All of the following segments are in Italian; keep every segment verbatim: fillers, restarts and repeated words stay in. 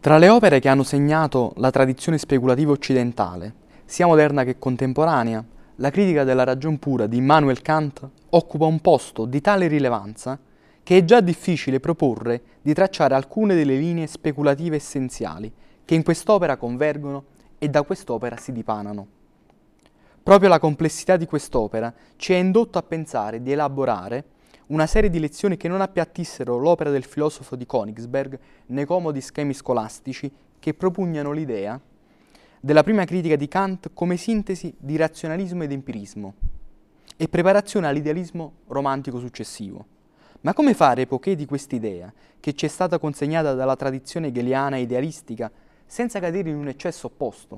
Tra le opere che hanno segnato la tradizione speculativa occidentale, sia moderna che contemporanea, la critica della ragion pura di Immanuel Kant occupa un posto di tale rilevanza che è già difficile proporre di tracciare alcune delle linee speculative essenziali che in quest'opera convergono e da quest'opera si dipanano. Proprio la complessità di quest'opera ci ha indotto a pensare di elaborare una serie di lezioni che non appiattissero l'opera del filosofo di Königsberg nei comodi schemi scolastici che propugnano l'idea della prima critica di Kant come sintesi di razionalismo ed empirismo e preparazione all'idealismo romantico successivo. Ma come fare poiché di quest'idea, che ci è stata consegnata dalla tradizione hegeliana e idealistica, senza cadere in un eccesso opposto?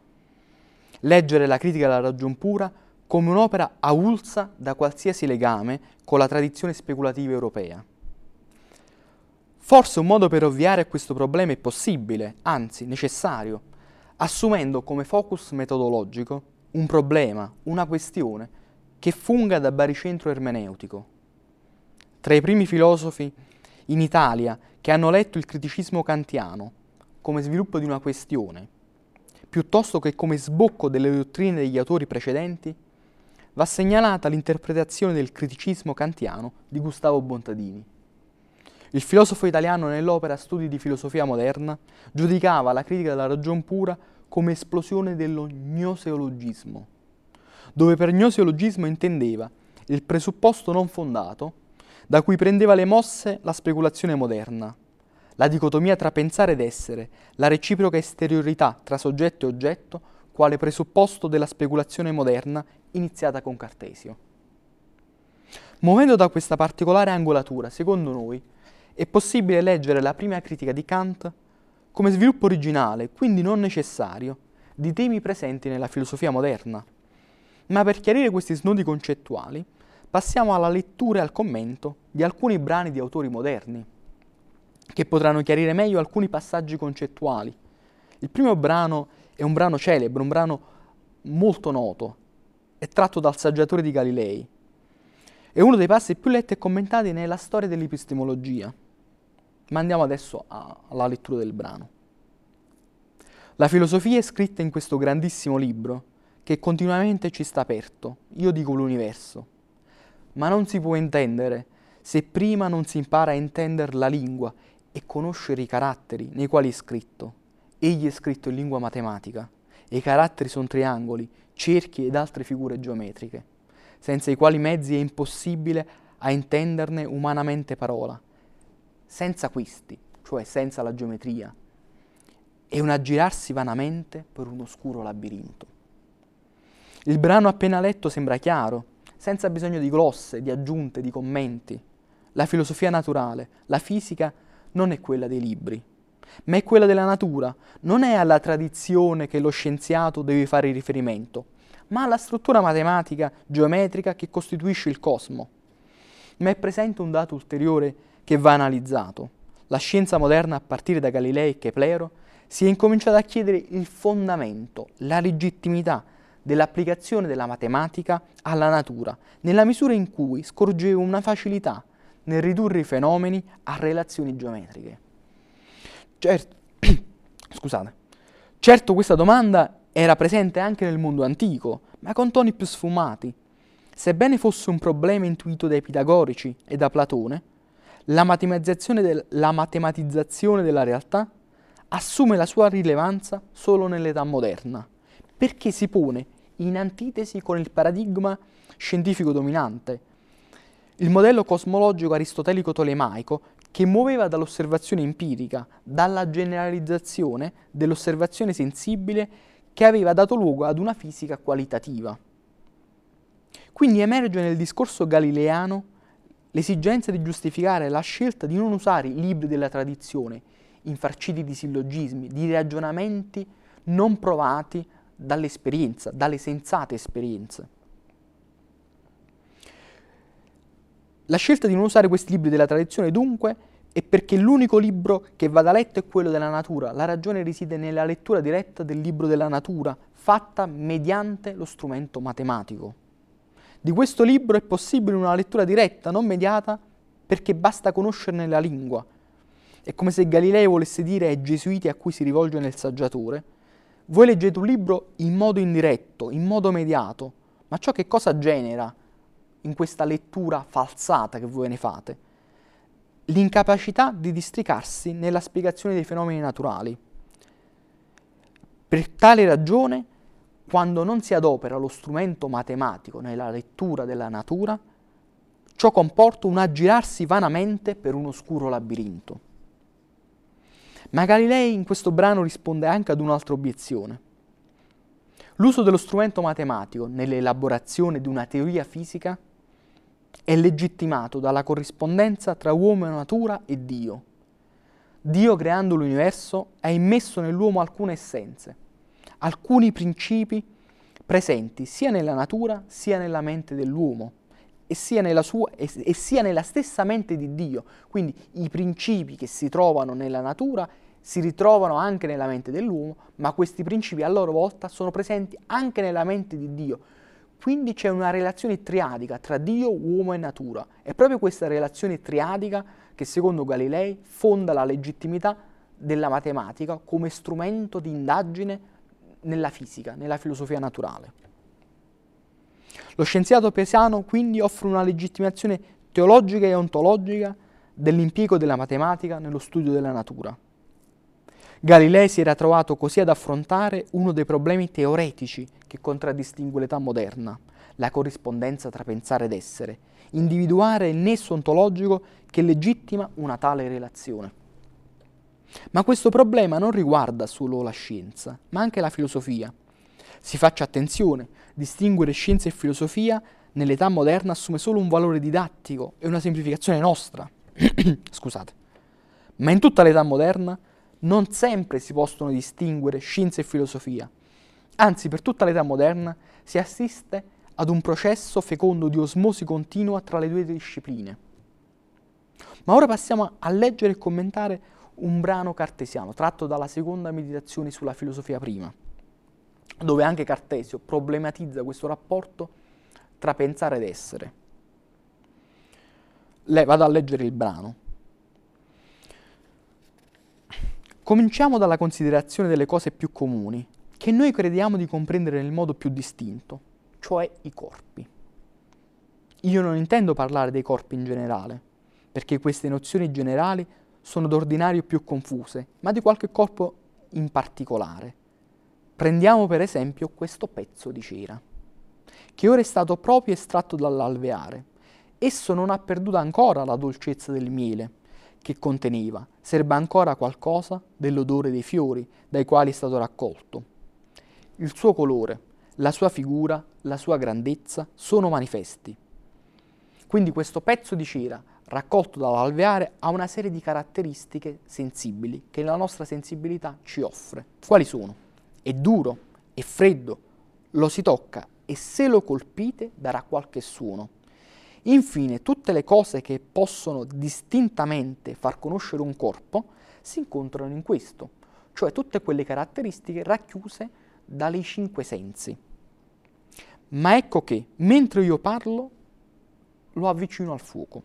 Leggere la critica della ragion pura come un'opera avulsa da qualsiasi legame con la tradizione speculativa europea. Forse un modo per ovviare a questo problema è possibile, anzi necessario, assumendo come focus metodologico un problema, una questione, che funga da baricentro ermeneutico. Tra i primi filosofi in Italia che hanno letto il criticismo kantiano come sviluppo di una questione, piuttosto che come sbocco delle dottrine degli autori precedenti, va segnalata l'interpretazione del criticismo kantiano di Gustavo Bontadini. Il filosofo italiano nell'opera Studi di filosofia moderna giudicava la critica della ragion pura come esplosione dello gnoseologismo, dove per gnoseologismo intendeva il presupposto non fondato da cui prendeva le mosse la speculazione moderna, la dicotomia tra pensare ed essere, la reciproca esteriorità tra soggetto e oggetto quale presupposto della speculazione moderna iniziata con Cartesio. Muovendo da questa particolare angolatura, secondo noi, è possibile leggere la prima critica di Kant come sviluppo originale, quindi non necessario, di temi presenti nella filosofia moderna. Ma per chiarire questi snodi concettuali, passiamo alla lettura e al commento di alcuni brani di autori moderni, che potranno chiarire meglio alcuni passaggi concettuali. Il primo brano è un brano celebre, un brano molto noto, è tratto dal Saggiatore di Galilei. È uno dei passi più letti e commentati nella storia dell'epistemologia. Ma andiamo adesso a, alla lettura del brano. La filosofia è scritta in questo grandissimo libro che continuamente ci sta aperto, io dico l'universo, ma non si può intendere se prima non si impara a intendere la lingua e conoscere i caratteri nei quali è scritto. Egli è scritto in lingua matematica e i caratteri sono triangoli, cerchi ed altre figure geometriche, senza i quali mezzi è impossibile a intenderne umanamente parola. Senza questi, cioè senza la geometria, è un aggirarsi vanamente per un oscuro labirinto. Il brano appena letto sembra chiaro, senza bisogno di glosse, di aggiunte, di commenti. La filosofia naturale, la fisica, non è quella dei libri, ma è quella della natura. Non è alla tradizione che lo scienziato deve fare riferimento, ma alla struttura matematica, geometrica che costituisce il cosmo. Ma è presente un dato ulteriore che va analizzato. La scienza moderna, a partire da Galilei e Keplero, si è incominciata a chiedere il fondamento, la legittimità dell'applicazione della matematica alla natura, nella misura in cui scorgeva una facilità nel ridurre i fenomeni a relazioni geometriche. Certo, scusate, certo questa domanda era presente anche nel mondo antico, ma con toni più sfumati. Sebbene fosse un problema intuito dai pitagorici e da Platone, la matematizzazione, del, la matematizzazione della realtà assume la sua rilevanza solo nell'età moderna, perché si pone in antitesi con il paradigma scientifico dominante, il modello cosmologico aristotelico-tolemaico che muoveva dall'osservazione empirica, dalla generalizzazione dell'osservazione sensibile che aveva dato luogo ad una fisica qualitativa. Quindi emerge nel discorso galileano l'esigenza di giustificare la scelta di non usare i libri della tradizione, infarciti di sillogismi, di ragionamenti non provati dall'esperienza, dalle sensate esperienze. La scelta di non usare questi libri della tradizione, dunque, è perché l'unico libro che vada letto è quello della natura. La ragione riside nella lettura diretta del libro della natura, fatta mediante lo strumento matematico. Di questo libro è possibile una lettura diretta, non mediata, perché basta conoscerne la lingua. È come se Galileo volesse dire ai gesuiti a cui si rivolge nel saggiatore: voi leggete un libro in modo indiretto, in modo mediato, ma ciò che cosa genera in questa lettura falsata che voi ne fate? L'incapacità di districarsi nella spiegazione dei fenomeni naturali. Per tale ragione, quando non si adopera lo strumento matematico nella lettura della natura, ciò comporta un aggirarsi vanamente per un oscuro labirinto. Ma Galilei in questo brano risponde anche ad un'altra obiezione. L'uso dello strumento matematico nell'elaborazione di una teoria fisica è legittimato dalla corrispondenza tra uomo e natura e Dio. Dio, creando l'universo, ha immesso nell'uomo alcune essenze, alcuni principi presenti sia nella natura sia nella mente dell'uomo e sia nella sua, e, e sia nella stessa mente di Dio. Quindi i principi che si trovano nella natura si ritrovano anche nella mente dell'uomo, ma questi principi a loro volta sono presenti anche nella mente di Dio. Quindi c'è una relazione triadica tra Dio, uomo e natura. È proprio questa relazione triadica che secondo Galilei fonda la legittimità della matematica come strumento di indagine nella fisica, nella filosofia naturale. Lo scienziato Pisano quindi offre una legittimazione teologica e ontologica dell'impiego della matematica nello studio della natura. Galilei si era trovato così ad affrontare uno dei problemi teoretici che contraddistingue l'età moderna, la corrispondenza tra pensare ed essere, individuare il nesso ontologico che legittima una tale relazione. Ma questo problema non riguarda solo la scienza, ma anche la filosofia. Si faccia attenzione, distinguere scienza e filosofia nell'età moderna assume solo un valore didattico e una semplificazione nostra. Scusate. Ma in tutta l'età moderna non sempre si possono distinguere scienza e filosofia. Anzi, per tutta l'età moderna si assiste ad un processo fecondo di osmosi continua tra le due discipline. Ma ora passiamo a leggere e commentare un brano cartesiano tratto dalla seconda meditazione sulla filosofia prima, dove anche Cartesio problematizza questo rapporto tra pensare ed essere. Le, vado a leggere il brano. Cominciamo dalla considerazione delle cose più comuni, che noi crediamo di comprendere nel modo più distinto, cioè i corpi. Io non intendo parlare dei corpi in generale, perché queste nozioni generali sono d'ordinario più confuse, ma di qualche corpo in particolare. Prendiamo per esempio questo pezzo di cera, che ora è stato proprio estratto dall'alveare. Esso non ha perduto ancora la dolcezza del miele che conteneva, serba ancora qualcosa dell'odore dei fiori dai quali è stato raccolto. Il suo colore, la sua figura, la sua grandezza sono manifesti. Quindi questo pezzo di cera raccolto dall'alveare ha una serie di caratteristiche sensibili che la nostra sensibilità ci offre. Quali sono? È duro, è freddo, lo si tocca e se lo colpite darà qualche suono. Infine, tutte le cose che possono distintamente far conoscere un corpo si incontrano in questo, cioè tutte quelle caratteristiche racchiuse dai cinque sensi. Ma ecco che, mentre io parlo, lo avvicino al fuoco.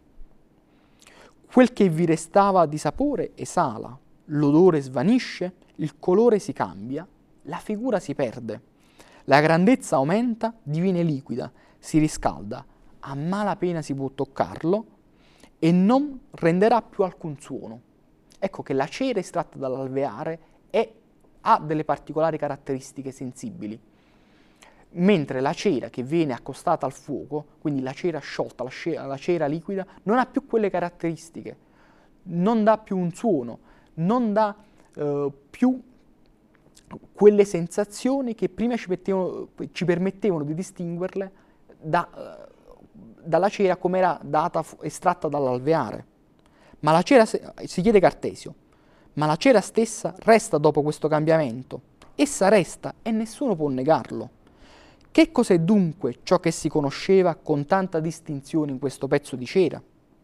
Quel che vi restava di sapore esala, l'odore svanisce, il colore si cambia, la figura si perde, la grandezza aumenta, diviene liquida, si riscalda, a malapena si può toccarlo e non renderà più alcun suono. Ecco che la cera estratta dall'alveare è, ha delle particolari caratteristiche sensibili, mentre la cera che viene accostata al fuoco, quindi la cera sciolta, la cera, la cera liquida, non ha più quelle caratteristiche, non dà più un suono, non dà eh, più quelle sensazioni che prima ci, mettevano, ci permettevano di distinguerle da, eh, dalla cera come era data, estratta dall'alveare. Ma la cera, si chiede Cartesio, ma la cera stessa resta dopo questo cambiamento? Essa resta e nessuno può negarlo. Che cos'è dunque ciò che si conosceva con tanta distinzione in questo pezzo di cera?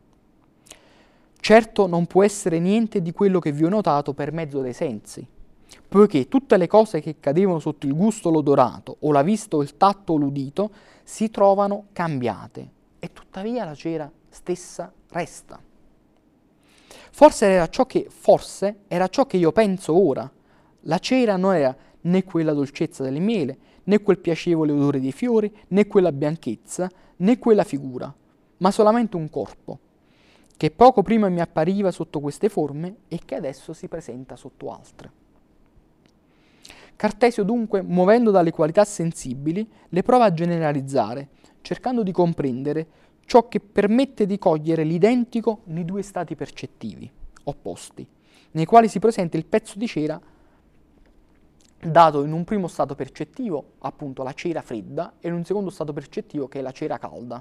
Certo non può essere niente di quello che vi ho notato per mezzo dei sensi, poiché tutte le cose che cadevano sotto il gusto l'odorato, o la vista o il tatto o l'udito, si trovano cambiate, e tuttavia la cera stessa resta. Forse era ciò che, forse era ciò che io penso ora. La cera non era né quella dolcezza del miele, né quel piacevole odore dei fiori, né quella bianchezza, né quella figura, ma solamente un corpo, che poco prima mi appariva sotto queste forme e che adesso si presenta sotto altre. Cartesio dunque, muovendo dalle qualità sensibili, le prova a generalizzare, cercando di comprendere ciò che permette di cogliere l'identico nei due stati percettivi opposti, nei quali si presenta il pezzo di cera dato in un primo stato percettivo, appunto la cera fredda, e in un secondo stato percettivo che è la cera calda.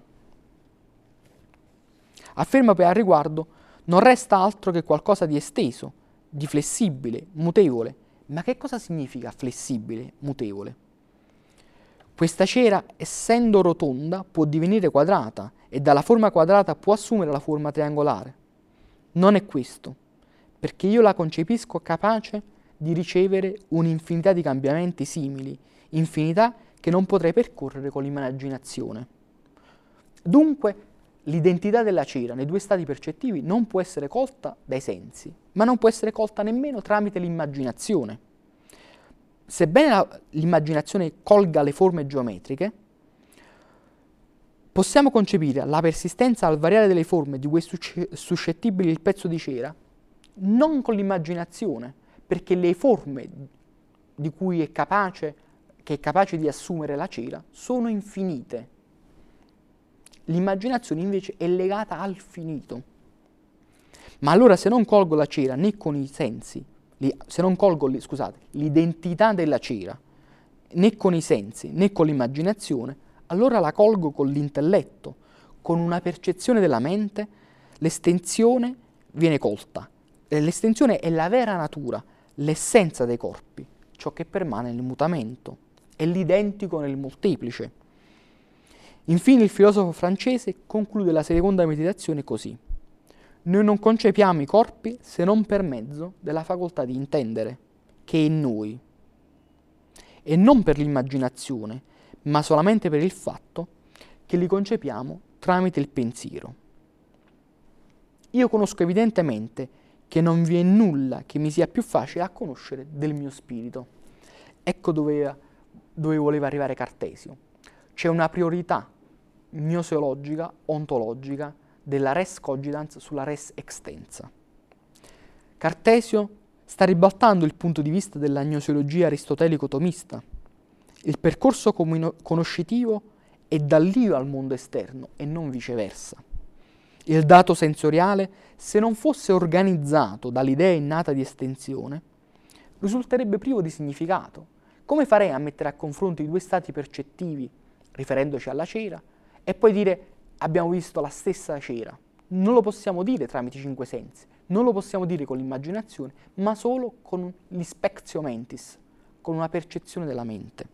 Afferma poi al riguardo: non resta altro che qualcosa di esteso, di flessibile, mutevole. Ma che cosa significa flessibile, mutevole? Questa cera, essendo rotonda, può divenire quadrata e dalla forma quadrata può assumere la forma triangolare. Non è questo, perché io la concepisco capace di ricevere un'infinità di cambiamenti simili, infinità che non potrei percorrere con l'immaginazione. Dunque, l'identità della cera nei due stati percettivi non può essere colta dai sensi, ma non può essere colta nemmeno tramite l'immaginazione. Sebbene la, l'immaginazione colga le forme geometriche, possiamo concepire la persistenza al variare delle forme di cui è suscettibile il pezzo di cera non con l'immaginazione, perché le forme di cui è capace, che è capace di assumere la cera sono infinite. L'immaginazione invece è legata al finito. Ma allora se non colgo la cera né con i sensi, se non colgo, scusate, l'identità della cera né con i sensi né con l'immaginazione, allora la colgo con l'intelletto, con una percezione della mente, l'estensione viene colta. L'estensione è la vera natura, l'essenza dei corpi, ciò che permane nel mutamento, è l'identico nel molteplice. Infine il filosofo francese conclude la seconda meditazione così: noi non concepiamo i corpi se non per mezzo della facoltà di intendere, che è in noi, e non per l'immaginazione, ma solamente per il fatto che li concepiamo tramite il pensiero. Io conosco evidentemente che non vi è nulla che mi sia più facile a conoscere del mio spirito. Ecco dove, dove voleva arrivare Cartesio. C'è una priorità gnoseologica, ontologica, della res cogitans sulla res extensa. Cartesio sta ribaltando il punto di vista della gnoseologia aristotelico-tomista. Il percorso conoscitivo è dall'io al mondo esterno e non viceversa. Il dato sensoriale, se non fosse organizzato dall'idea innata di estensione, risulterebbe privo di significato. Come farei a mettere a confronto i due stati percettivi, riferendoci alla cera, e poi dire abbiamo visto la stessa cera? Non lo possiamo dire tramite i cinque sensi, non lo possiamo dire con l'immaginazione, ma solo con l'ispectio mentis, con una percezione della mente.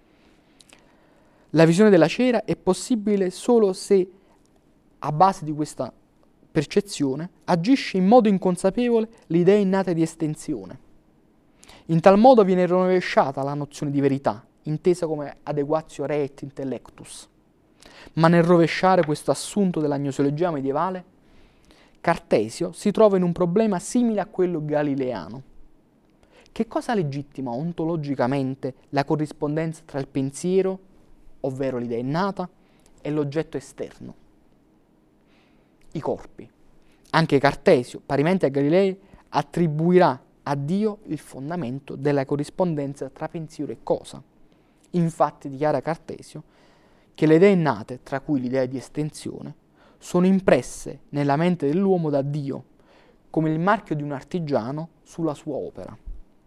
La visione della cera è possibile solo se, a base di questa percezione, agisce in modo inconsapevole l'idea innata di estensione. In tal modo viene rovesciata la nozione di verità, intesa come adequatio re et intellectus. Ma nel rovesciare questo assunto della gnoseologia medievale, Cartesio si trova in un problema simile a quello galileano. Che cosa legittima ontologicamente la corrispondenza tra il pensiero, ovvero l'idea innata, e l'oggetto esterno? I corpi. Anche Cartesio, parimenti a Galilei, attribuirà a Dio il fondamento della corrispondenza tra pensiero e cosa. Infatti dichiara Cartesio che le idee innate, tra cui l'idea di estensione, sono impresse nella mente dell'uomo da Dio, come il marchio di un artigiano sulla sua opera.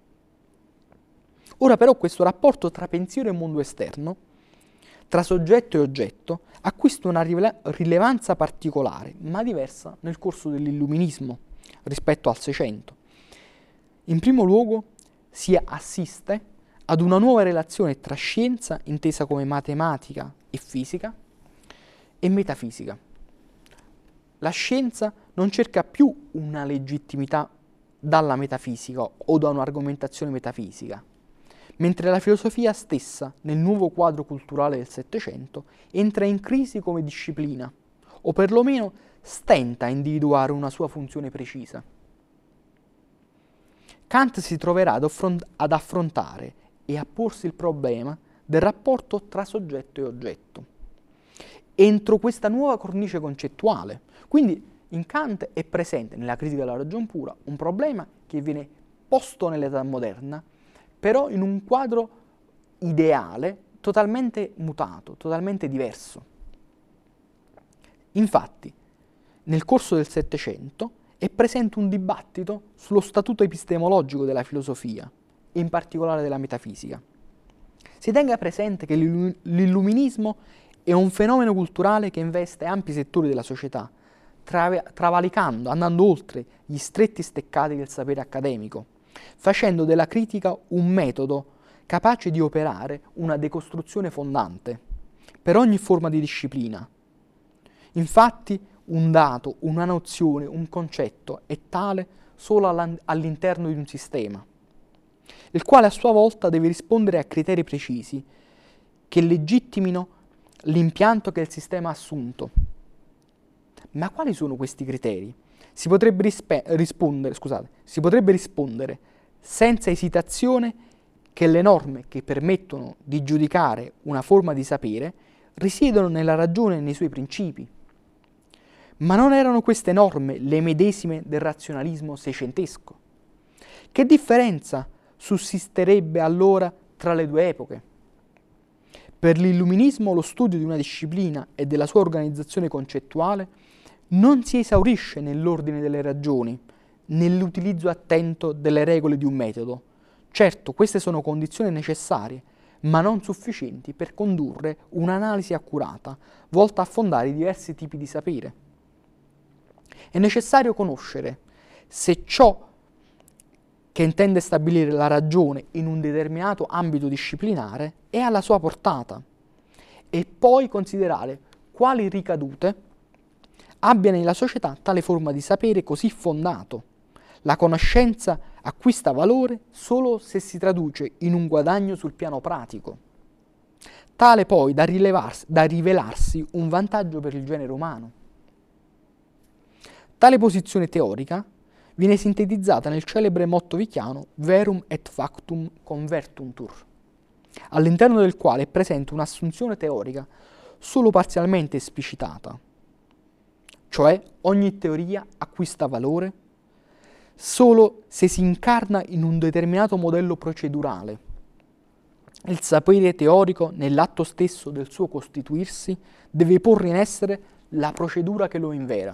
Ora però questo rapporto tra pensiero e mondo esterno, tra soggetto e oggetto, acquista una rilevanza particolare, ma diversa nel corso dell'illuminismo rispetto al Seicento. In primo luogo si assiste ad una nuova relazione tra scienza, intesa come matematica e fisica, e metafisica. La scienza non cerca più una legittimità dalla metafisica o da un'argomentazione metafisica, mentre la filosofia stessa, nel nuovo quadro culturale del Settecento, entra in crisi come disciplina, o perlomeno stenta a individuare una sua funzione precisa. Kant si troverà ad, affront- ad affrontare e a porsi il problema del rapporto tra soggetto e oggetto, entro questa nuova cornice concettuale. Quindi in Kant è presente, nella critica della ragion pura, un problema che viene posto nell'età moderna, però in un quadro ideale totalmente mutato, totalmente diverso. Infatti, nel corso del Settecento è presente un dibattito sullo statuto epistemologico della filosofia, e in particolare della metafisica. Si tenga presente che l'illuminismo è un fenomeno culturale che investe ampi settori della società, tra- travalicando, andando oltre gli stretti steccati del sapere accademico, facendo della critica un metodo capace di operare una decostruzione fondante per ogni forma di disciplina. Infatti, un dato, una nozione, un concetto è tale solo all'interno di un sistema, il quale a sua volta deve rispondere a criteri precisi che legittimino l'impianto che il sistema ha assunto. Ma quali sono questi criteri? Si potrebbe rispe- rispondere, scusate, si potrebbe rispondere senza esitazione che le norme che permettono di giudicare una forma di sapere risiedono nella ragione e nei suoi principi. Ma non erano queste norme le medesime del razionalismo seicentesco? Che differenza sussisterebbe allora tra le due epoche? Per l'illuminismo lo studio di una disciplina e della sua organizzazione concettuale non si esaurisce nell'ordine delle ragioni, nell'utilizzo attento delle regole di un metodo. Certo, queste sono condizioni necessarie, ma non sufficienti per condurre un'analisi accurata, volta a fondare i diversi tipi di sapere. È necessario conoscere se ciò che intende stabilire la ragione in un determinato ambito disciplinare è alla sua portata e poi considerare quali ricadute abbia nella società tale forma di sapere così fondato. La conoscenza acquista valore solo se si traduce in un guadagno sul piano pratico, tale poi da, rilevarsi, da rivelarsi un vantaggio per il genere umano. Tale posizione teorica viene sintetizzata nel celebre motto vicchiano Verum et factum convertuntur, all'interno del quale è presente un'assunzione teorica solo parzialmente esplicitata, cioè ogni teoria acquista valore solo se si incarna in un determinato modello procedurale. Il sapere teorico, nell'atto stesso del suo costituirsi, deve porre in essere la procedura che lo invera.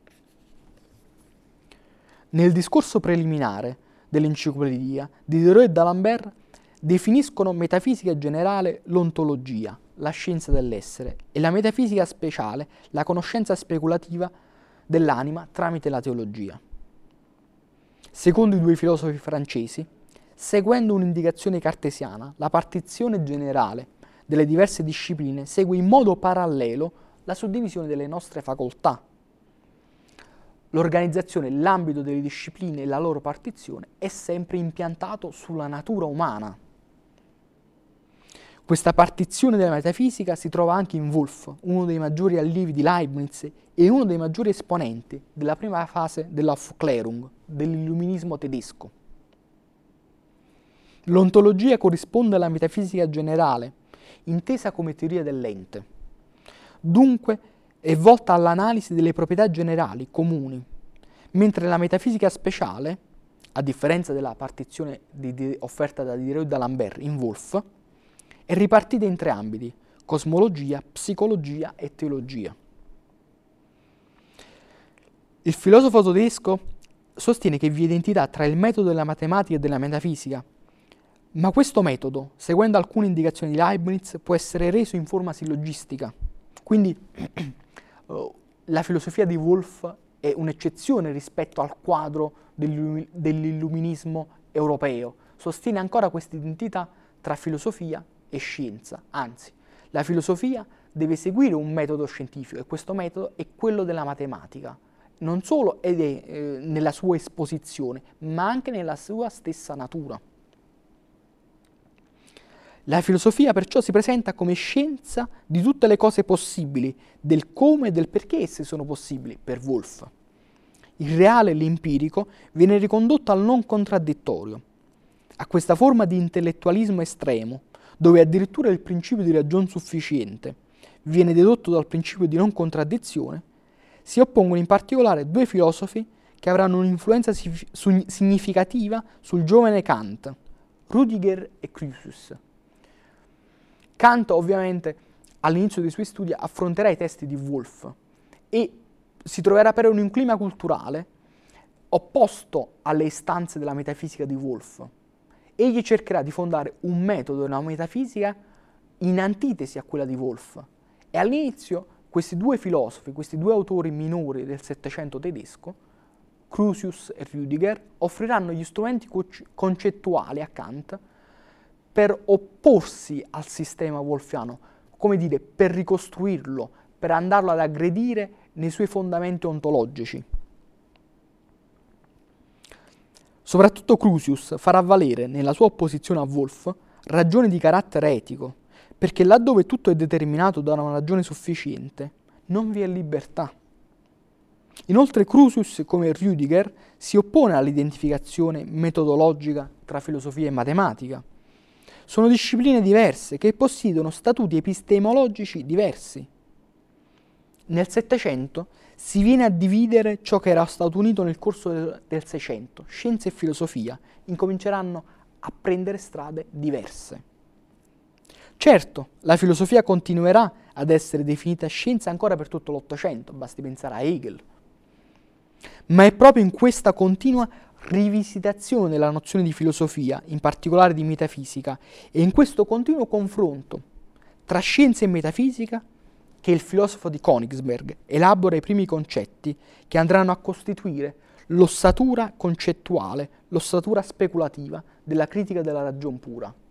Nel discorso preliminare dell'enciclopedia, Diderot e D'Alembert definiscono metafisica generale l'ontologia, la scienza dell'essere, e la metafisica speciale, la conoscenza speculativa dell'anima tramite la teologia. Secondo i due filosofi francesi, seguendo un'indicazione cartesiana, la partizione generale delle diverse discipline segue in modo parallelo la suddivisione delle nostre facoltà. L'organizzazione, l'ambito delle discipline e la loro partizione è sempre impiantato sulla natura umana. Questa partizione della metafisica si trova anche in Wolff, uno dei maggiori allievi di Leibniz e uno dei maggiori esponenti della prima fase dell'Aufklärung, dell'illuminismo tedesco. L'ontologia corrisponde alla metafisica generale, intesa come teoria dell'ente. Dunque, è volta all'analisi delle proprietà generali, comuni, mentre la metafisica speciale, a differenza della partizione di, di, offerta da Diderot e D'Alembert in Wolff, è ripartita in tre ambiti: cosmologia, psicologia e teologia. Il filosofo tedesco sostiene che vi è identità tra il metodo della matematica e della metafisica, ma questo metodo, seguendo alcune indicazioni di Leibniz, può essere reso in forma sillogistica. Quindi la filosofia di Wolff è un'eccezione rispetto al quadro dell'illuminismo europeo. Sostiene ancora questa identità tra filosofia e scienza. Anzi, la filosofia deve seguire un metodo scientifico e questo metodo è quello della matematica, non solo ed è eh, nella sua esposizione, ma anche nella sua stessa natura. La filosofia perciò si presenta come scienza di tutte le cose possibili, del come e del perché esse sono possibili per Wolff. il reale e l'empirico viene ricondotto al non contraddittorio, a questa forma di intellettualismo estremo, dove addirittura il principio di ragion sufficiente viene dedotto dal principio di non contraddizione, si oppongono in particolare due filosofi che avranno un'influenza significativa sul giovane Kant, Rüdiger e Crusius. Kant ovviamente all'inizio dei suoi studi affronterà i testi di Wolff e si troverà per un clima culturale opposto alle istanze della metafisica di Wolff. Egli cercherà di fondare un metodo e una metafisica in antitesi a quella di Wolff. E all'inizio questi due filosofi, questi due autori minori del Settecento tedesco, Crusius e Rüdiger, offriranno gli strumenti concettuali a Kant per opporsi al sistema wolffiano, come dire, per ricostruirlo, per andarlo ad aggredire nei suoi fondamenti ontologici. Soprattutto Crusius farà valere nella sua opposizione a Wolff ragioni di carattere etico, perché laddove tutto è determinato da una ragione sufficiente, non vi è libertà. Inoltre Crusius, come Rüdiger, si oppone all'identificazione metodologica tra filosofia e matematica. Sono discipline diverse che possiedono statuti epistemologici diversi. Nel Settecento si viene a dividere ciò che era stato unito nel corso del, del Seicento. Scienza e filosofia incominceranno a prendere strade diverse. Certo, la filosofia continuerà ad essere definita scienza ancora per tutto l'Ottocento, basti pensare a Hegel. Ma è proprio in questa continua rivisitazione della nozione di filosofia, in particolare di metafisica, e in questo continuo confronto tra scienza e metafisica che il filosofo di Königsberg elabora i primi concetti che andranno a costituire l'ossatura concettuale, l'ossatura speculativa della critica della ragion pura.